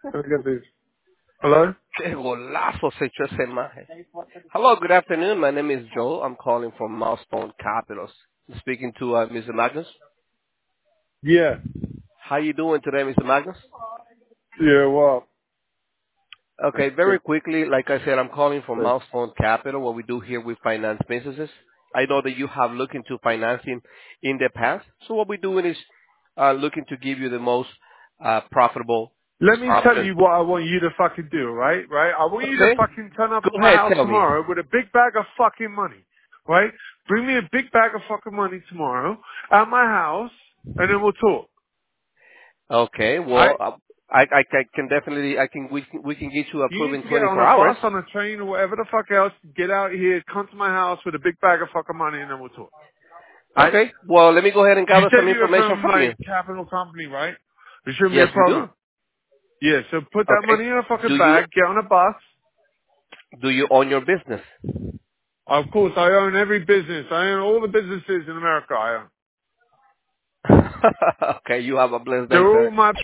Let me get these. Hello? Qué golazo se echó ese maje. Hello, good afternoon. My name is Joe. I'm calling from Milestone Capitals. Speaking to Mr. Magnus. Yeah. How you doing today, Mr. Magnus? Yeah, well. Okay, very quickly, like I said, I'm calling from Good. Milestone Capital. What we do here, we finance businesses. I know that you have looked into financing in the past. So what we're doing is looking to give you the most profitable Let me tell option. you what I want you to fucking do, right? Right? I want you to Okay? fucking turn up Go at my ahead, house tell me. tomorrow with a big bag of fucking money. Right? Bring me a big bag of fucking money tomorrow at my house and then we'll talk. Okay, Right? well, I can definitely, we can get you You approved need in to get on 24 a hours. bus, on a train, or whatever the fuck else. Get out here, come to my house with a big bag of fucking money and then we'll talk. Right? Okay, well, let me go ahead and You gather said some you were information from from you. like capital company, right? There shouldn't be Yes, a we do. problem. Yeah, so put that Okay. money in a fucking Do you, bag, get on a bus. do you own your business? Of course, I own every business. I own all the businesses in America. I own. Okay, you have a blessed day, They're all sir. my